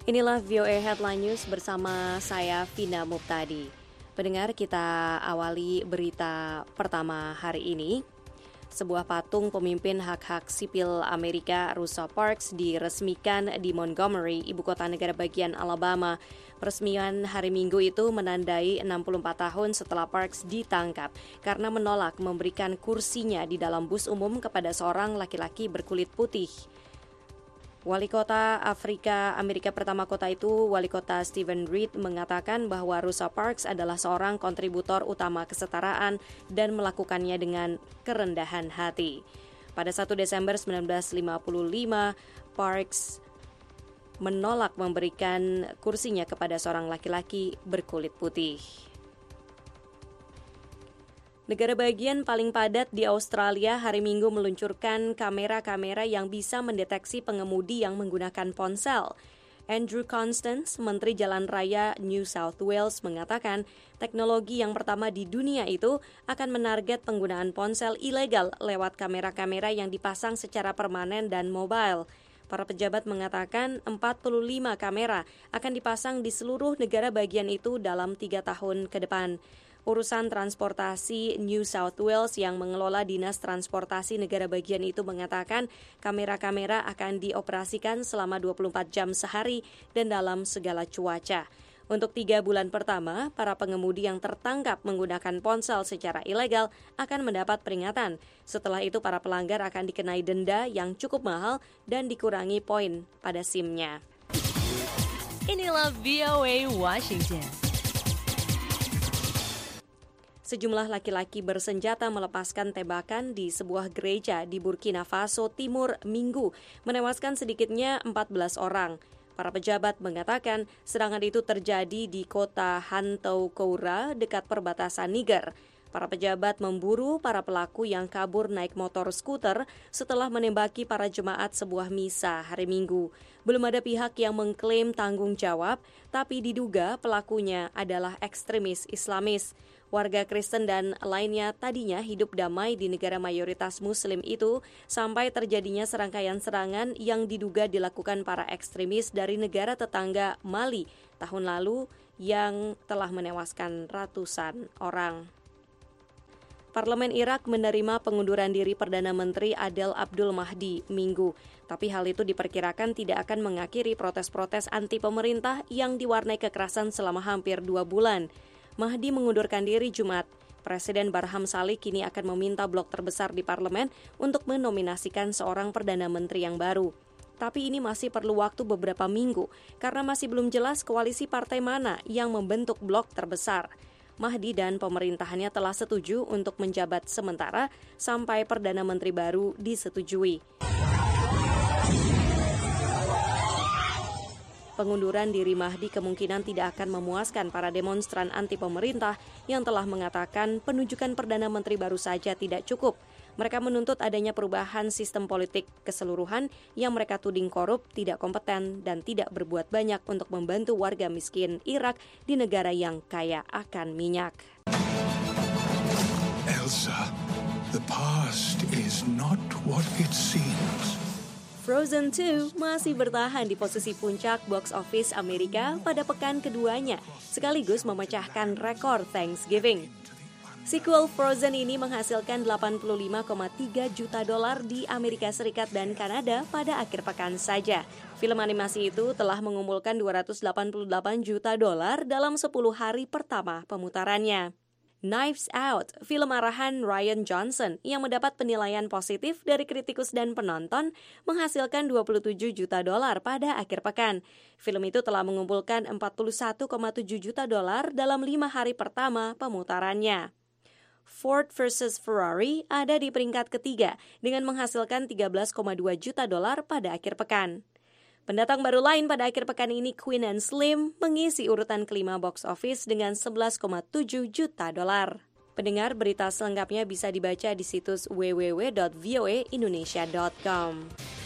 Inilah VOA Headline News bersama saya Vina Muptadi. Pendengar, kita awali berita pertama hari ini. Sebuah patung pemimpin hak-hak sipil Amerika, Rosa Parks, diresmikan di Montgomery, ibu kota negara bagian Alabama. Peresmian hari Minggu itu menandai 64 tahun setelah Parks ditangkap karena menolak memberikan kursinya di dalam bus umum kepada seorang laki-laki berkulit putih. Wali kota Amerika pertama kota itu, Wali kota Stephen Reed, mengatakan bahwa Rosa Parks adalah seorang kontributor utama kesetaraan dan melakukannya dengan kerendahan hati. Pada 1 Desember 1955, Parks menolak memberikan kursinya kepada seorang laki-laki berkulit putih. Negara bagian paling padat di Australia hari Minggu meluncurkan kamera-kamera yang bisa mendeteksi pengemudi yang menggunakan ponsel. Andrew Constance, Menteri Jalan Raya New South Wales, mengatakan teknologi yang pertama di dunia itu akan menarget penggunaan ponsel ilegal lewat kamera-kamera yang dipasang secara permanen dan mobile. Para pejabat mengatakan 45 kamera akan dipasang di seluruh negara bagian itu dalam 3 tahun ke depan. Urusan transportasi New South Wales yang mengelola Dinas Transportasi Negara Bagian itu mengatakan kamera-kamera akan dioperasikan selama 24 jam sehari dan dalam segala cuaca. Untuk 3 bulan pertama, para pengemudi yang tertangkap menggunakan ponsel secara ilegal akan mendapat peringatan. Setelah itu, para pelanggar akan dikenai denda yang cukup mahal dan dikurangi poin pada SIM-nya. Inilah VOA Washington. Sejumlah laki-laki bersenjata melepaskan tembakan di sebuah gereja di Burkina Faso Timur Minggu, menewaskan sedikitnya 14 orang. Para pejabat mengatakan serangan itu terjadi di kota Hantau Koura dekat perbatasan Niger. Para pejabat memburu para pelaku yang kabur naik motor skuter setelah menembaki para jemaat sebuah misa hari Minggu. Belum ada pihak yang mengklaim tanggung jawab, tapi diduga pelakunya adalah ekstremis Islamis. Warga Kristen dan lainnya tadinya hidup damai di negara mayoritas Muslim itu sampai terjadinya serangkaian serangan yang diduga dilakukan para ekstremis dari negara tetangga Mali tahun lalu yang telah menewaskan ratusan orang. Parlemen Irak menerima pengunduran diri Perdana Menteri Adel Abdul Mahdi Minggu, tapi hal itu diperkirakan tidak akan mengakhiri protes-protes anti pemerintah yang diwarnai kekerasan selama hampir 2 bulan. Mahdi mengundurkan diri Jumat. Presiden Barham Salih kini akan meminta blok terbesar di parlemen untuk menominasikan seorang Perdana Menteri yang baru. Tapi ini masih perlu waktu beberapa minggu karena masih belum jelas koalisi partai mana yang membentuk blok terbesar. Mahdi dan pemerintahannya telah setuju untuk menjabat sementara sampai Perdana Menteri baru disetujui. Pengunduran diri Mahdi kemungkinan tidak akan memuaskan para demonstran anti pemerintah yang telah mengatakan penunjukan Perdana Menteri baru saja tidak cukup. Mereka menuntut adanya perubahan sistem politik keseluruhan yang mereka tuding korup, tidak kompeten, dan tidak berbuat banyak untuk membantu warga miskin Irak di negara yang kaya akan minyak. Elsa, the past is not what it seems. Frozen 2 masih bertahan di posisi puncak box office Amerika pada pekan keduanya, sekaligus memecahkan rekor Thanksgiving. Sequel Frozen ini menghasilkan $85,3 juta di Amerika Serikat dan Kanada pada akhir pekan saja. Film animasi itu telah mengumpulkan $288 juta dalam 10 hari pertama pemutarannya. Knives Out, film arahan Rian Johnson yang mendapat penilaian positif dari kritikus dan penonton, menghasilkan $27 juta pada akhir pekan. Film itu telah mengumpulkan $41,7 juta dalam 5 hari pertama pemutarannya. Ford versus Ferrari ada di peringkat ketiga dengan menghasilkan $13,2 juta pada akhir pekan. Pendatang baru lain pada akhir pekan ini, Queen and Slim, mengisi urutan kelima box office dengan $11,7 juta. Pendengar, berita selengkapnya bisa dibaca di situs www.voaindonesia.com.